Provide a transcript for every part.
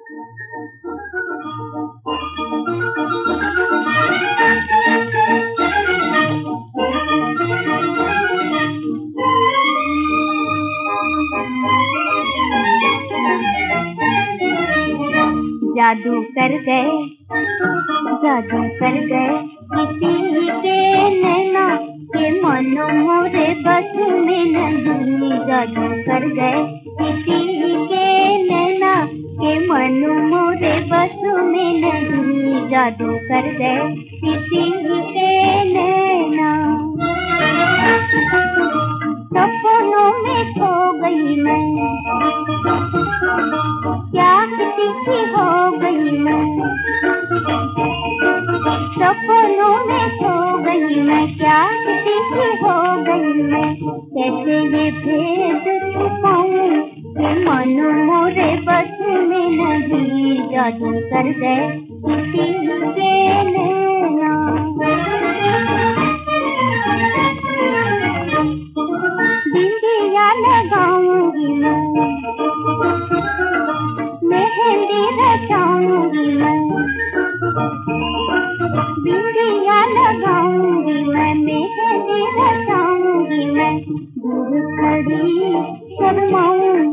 जादू कर गए, जादू कर गए किसी के नैना के मनो मोरे बस में नहीं। जादू कर गए किसी के नैना के मनो मोरे बस में नहीं। जादू कर गए किसी के नैना। सपनों में खो गई मैं, क्या किसी की हो गई मैं। सपनों में खो गई मैं, क्या किसी की हो गई मैं। कैसे ये भेद छुपाऊं कि मन मोरे बस में नहीं। जादू कर गए किसी के नैना। बिंदिया लगाऊंगी मैं, मेहंदी रचाऊंगी मैं। बिंदिया लगाऊंगी मैं, मेहंदी रचाऊंगी मैं। दूर खड़ी शर्माऊं,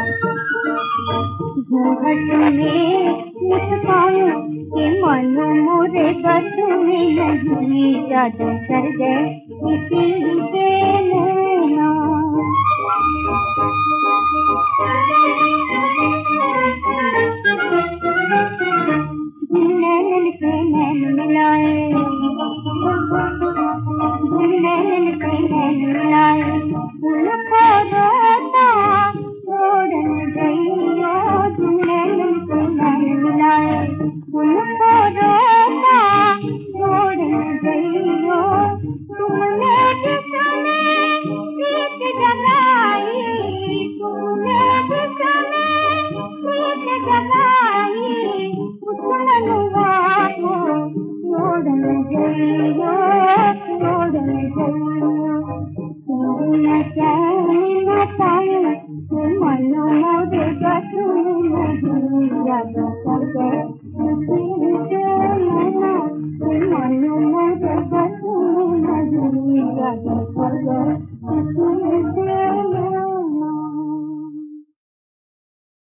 घूंघट में मुस्काऊं कि मन मोरे बस में नहीं। जादू कर गए किसी के नैना। नैन से नैन मिलाए, नैन से नैन मिलाए। उनको रोता छोड़न गईयो, नैन से नैन मिलाए। उनको रोता छोड़न गईयो। तुमने जिसमें प्रीत जगाई, तुमने जिसमें प्रीत जगाई, उस मनुआ को छोड़न गईयो, छोड़न गईयो।